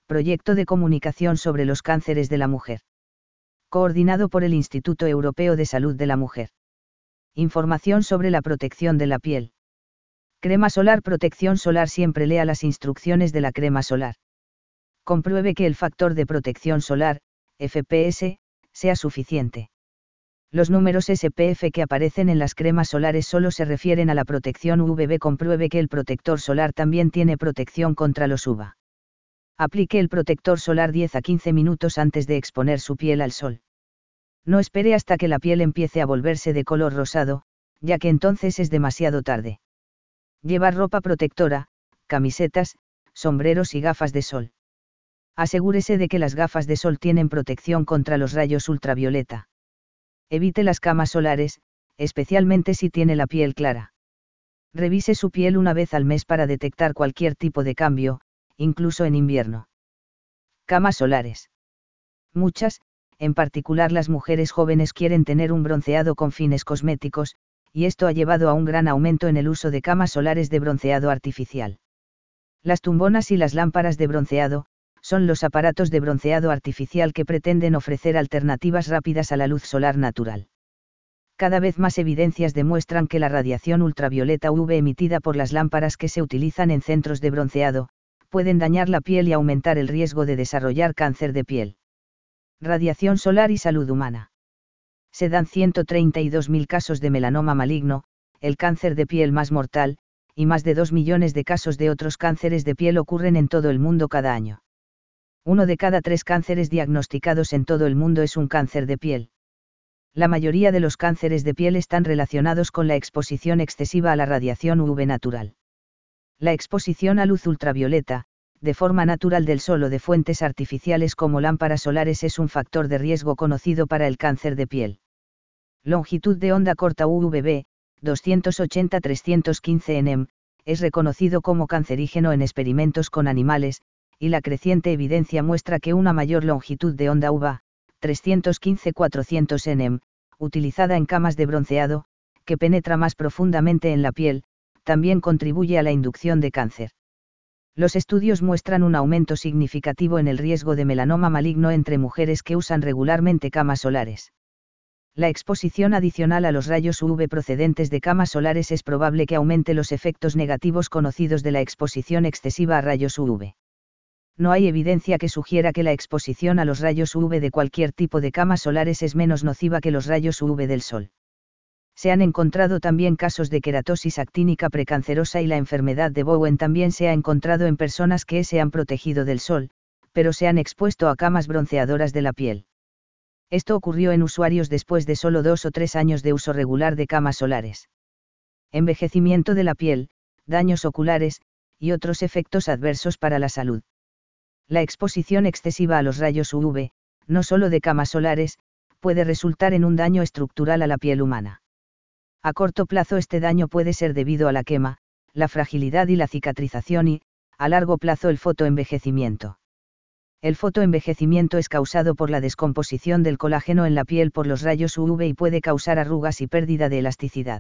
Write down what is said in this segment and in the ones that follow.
Proyecto de comunicación sobre los cánceres de la mujer. Coordinado por el Instituto Europeo de Salud de la Mujer. Información sobre la protección de la piel. Crema solar. Protección solar. Siempre lea las instrucciones de la crema solar. Compruebe que el factor de protección solar, FPS, sea suficiente. Los números SPF que aparecen en las cremas solares solo se refieren a la protección UVB. Compruebe que el protector solar también tiene protección contra los UVA. Aplique el protector solar 10 a 15 minutos antes de exponer su piel al sol. No espere hasta que la piel empiece a volverse de color rosado, ya que entonces es demasiado tarde. Llevar ropa protectora, camisetas, sombreros y gafas de sol. Asegúrese de que las gafas de sol tienen protección contra los rayos ultravioleta. Evite las camas solares, especialmente si tiene la piel clara. Revise su piel una vez al mes para detectar cualquier tipo de cambio, incluso en invierno. Camas solares. Muchas, en particular las mujeres jóvenes, quieren tener un bronceado con fines cosméticos, y esto ha llevado a un gran aumento en el uso de camas solares de bronceado artificial. Las tumbonas y las lámparas de bronceado, son los aparatos de bronceado artificial que pretenden ofrecer alternativas rápidas a la luz solar natural. Cada vez más evidencias demuestran que la radiación ultravioleta UV emitida por las lámparas que se utilizan en centros de bronceado, pueden dañar la piel y aumentar el riesgo de desarrollar cáncer de piel. Radiación solar y salud humana. Se dan 132.000 casos de melanoma maligno, el cáncer de piel más mortal, y más de 2 millones de casos de otros cánceres de piel ocurren en todo el mundo cada año. 1 de cada 3 cánceres diagnosticados en todo el mundo es un cáncer de piel. La mayoría de los cánceres de piel están relacionados con la exposición excesiva a la radiación UV natural. La exposición a luz ultravioleta, de forma natural del sol o de fuentes artificiales como lámparas solares, es un factor de riesgo conocido para el cáncer de piel. Longitud de onda corta UVB, 280-315 nm, es reconocido como cancerígeno en experimentos con animales, y la creciente evidencia muestra que una mayor longitud de onda UVA, 315-400 nm, utilizada en camas de bronceado, que penetra más profundamente en la piel, también contribuye a la inducción de cáncer. Los estudios muestran un aumento significativo en el riesgo de melanoma maligno entre mujeres que usan regularmente camas solares. La exposición adicional a los rayos UV procedentes de camas solares es probable que aumente los efectos negativos conocidos de la exposición excesiva a rayos UV. No hay evidencia que sugiera que la exposición a los rayos UV de cualquier tipo de camas solares es menos nociva que los rayos UV del sol. Se han encontrado también casos de queratosis actínica precancerosa y la enfermedad de Bowen también se ha encontrado en personas que se han protegido del sol, pero se han expuesto a camas bronceadoras de la piel. Esto ocurrió en usuarios después de solo 2 o 3 años de uso regular de camas solares. Envejecimiento de la piel, daños oculares, y otros efectos adversos para la salud. La exposición excesiva a los rayos UV, no solo de camas solares, puede resultar en un daño estructural a la piel humana. A corto plazo este daño puede ser debido a la quema, la fragilidad y la cicatrización y, a largo plazo, el fotoenvejecimiento. El fotoenvejecimiento es causado por la descomposición del colágeno en la piel por los rayos UV y puede causar arrugas y pérdida de elasticidad.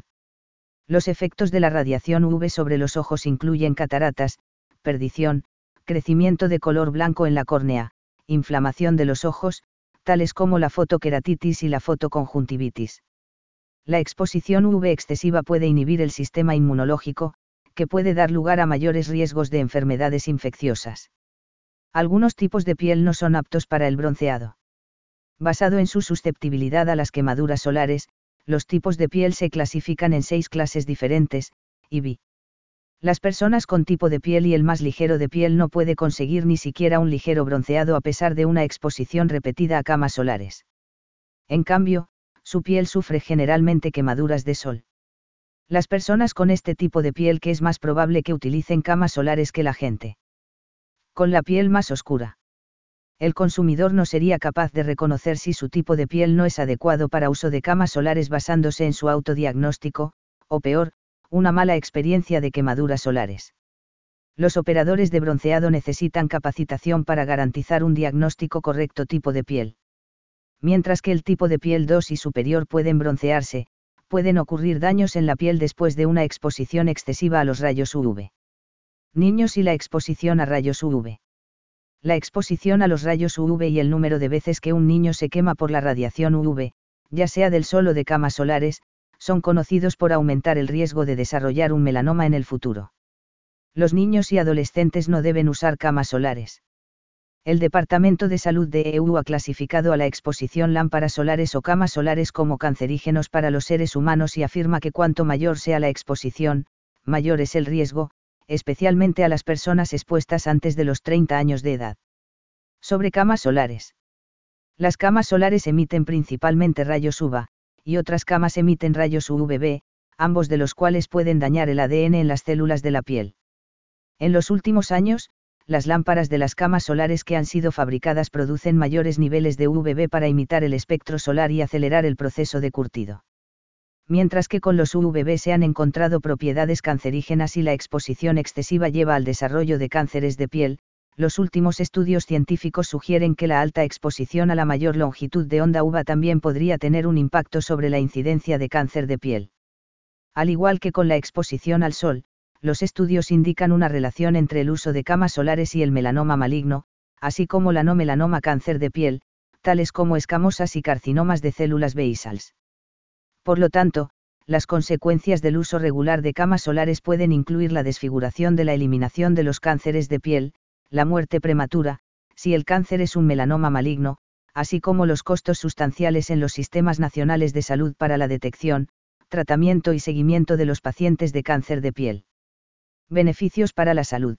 Los efectos de la radiación UV sobre los ojos incluyen cataratas, perdición, crecimiento de color blanco en la córnea, inflamación de los ojos, tales como la fotoqueratitis y la fotoconjuntivitis. La exposición UV excesiva puede inhibir el sistema inmunológico, que puede dar lugar a mayores riesgos de enfermedades infecciosas. Algunos tipos de piel no son aptos para el bronceado. Basado en su susceptibilidad a las quemaduras solares, los tipos de piel se clasifican en 6 clases diferentes, IB. Las personas con tipo de piel y el más ligero de piel no puede conseguir ni siquiera un ligero bronceado a pesar de una exposición repetida a camas solares. En cambio, su piel sufre generalmente quemaduras de sol. Las personas con este tipo de piel que es más probable que utilicen camas solares que la gente con la piel más oscura. El consumidor no sería capaz de reconocer si su tipo de piel no es adecuado para uso de camas solares basándose en su autodiagnóstico, o peor, una mala experiencia de quemaduras solares. Los operadores de bronceado necesitan capacitación para garantizar un diagnóstico correcto tipo de piel. Mientras que el tipo de piel 2 y superior pueden broncearse, pueden ocurrir daños en la piel después de una exposición excesiva a los rayos UV. Niños y la exposición a rayos UV. La exposición a los rayos UV y el número de veces que un niño se quema por la radiación UV, ya sea del sol o de camas solares, son conocidos por aumentar el riesgo de desarrollar un melanoma en el futuro. Los niños y adolescentes no deben usar camas solares. El Departamento de Salud de EU ha clasificado a la exposición lámparas solares o camas solares como cancerígenos para los seres humanos y afirma que cuanto mayor sea la exposición, mayor es el riesgo, especialmente a las personas expuestas antes de los 30 años de edad. Sobre camas solares. Las camas solares emiten principalmente rayos UVA, y otras camas emiten rayos UVB, ambos de los cuales pueden dañar el ADN en las células de la piel. En los últimos años, las lámparas de las camas solares que han sido fabricadas producen mayores niveles de UVB para imitar el espectro solar y acelerar el proceso de curtido. Mientras que con los UVB se han encontrado propiedades cancerígenas y la exposición excesiva lleva al desarrollo de cánceres de piel, los últimos estudios científicos sugieren que la alta exposición a la mayor longitud de onda UVA también podría tener un impacto sobre la incidencia de cáncer de piel. Al igual que con la exposición al sol, los estudios indican una relación entre el uso de camas solares y el melanoma maligno, así como la no melanoma cáncer de piel, tales como escamosas y carcinomas de células basales. Por lo tanto, las consecuencias del uso regular de camas solares pueden incluir la desfiguración de la eliminación de los cánceres de piel, la muerte prematura, si el cáncer es un melanoma maligno, así como los costos sustanciales en los sistemas nacionales de salud para la detección, tratamiento y seguimiento de los pacientes de cáncer de piel. Beneficios para la salud.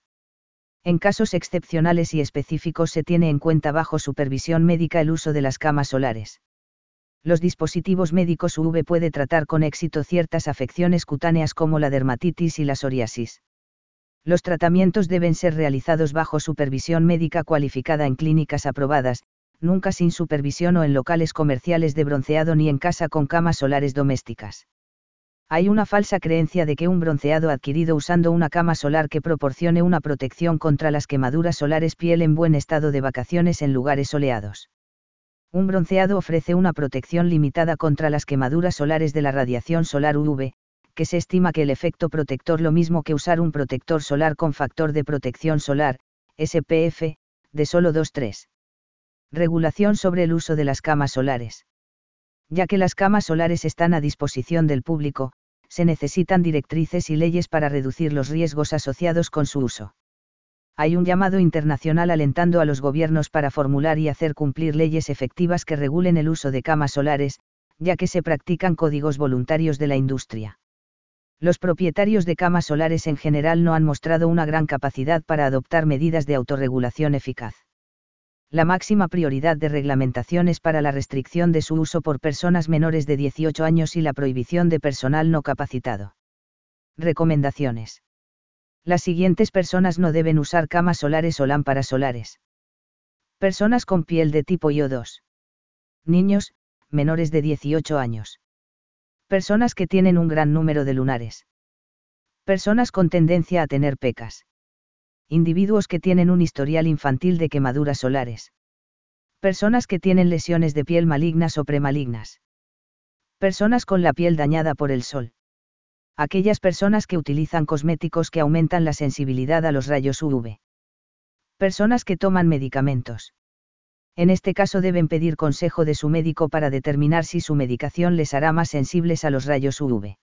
En casos excepcionales y específicos se tiene en cuenta bajo supervisión médica el uso de las camas solares. Los dispositivos médicos UV puede tratar con éxito ciertas afecciones cutáneas como la dermatitis y la psoriasis. Los tratamientos deben ser realizados bajo supervisión médica cualificada en clínicas aprobadas, nunca sin supervisión o en locales comerciales de bronceado ni en casa con camas solares domésticas. Hay una falsa creencia de que un bronceado adquirido usando una cama solar que proporcione una protección contra las quemaduras solares piel en buen estado de vacaciones en lugares soleados. Un bronceado ofrece una protección limitada contra las quemaduras solares de la radiación solar UV, que se estima que el efecto protector lo mismo que usar un protector solar con factor de protección solar, SPF, de solo 2,3. Regulación sobre el uso de las camas solares. Ya que las camas solares están a disposición del público, se necesitan directrices y leyes para reducir los riesgos asociados con su uso. Hay un llamado internacional alentando a los gobiernos para formular y hacer cumplir leyes efectivas que regulen el uso de camas solares, ya que se practican códigos voluntarios de la industria. Los propietarios de camas solares en general no han mostrado una gran capacidad para adoptar medidas de autorregulación eficaz. La máxima prioridad de reglamentación es para la restricción de su uso por personas menores de 18 años y la prohibición de personal no capacitado. Recomendaciones. Las siguientes personas no deben usar camas solares o lámparas solares. Personas con piel de tipo IO2. Niños, menores de 18 años. Personas que tienen un gran número de lunares. Personas con tendencia a tener pecas. Individuos que tienen un historial infantil de quemaduras solares. Personas que tienen lesiones de piel malignas o premalignas. Personas con la piel dañada por el sol. Aquellas personas que utilizan cosméticos que aumentan la sensibilidad a los rayos UV. Personas que toman medicamentos. En este caso deben pedir consejo de su médico para determinar si su medicación les hará más sensibles a los rayos UV.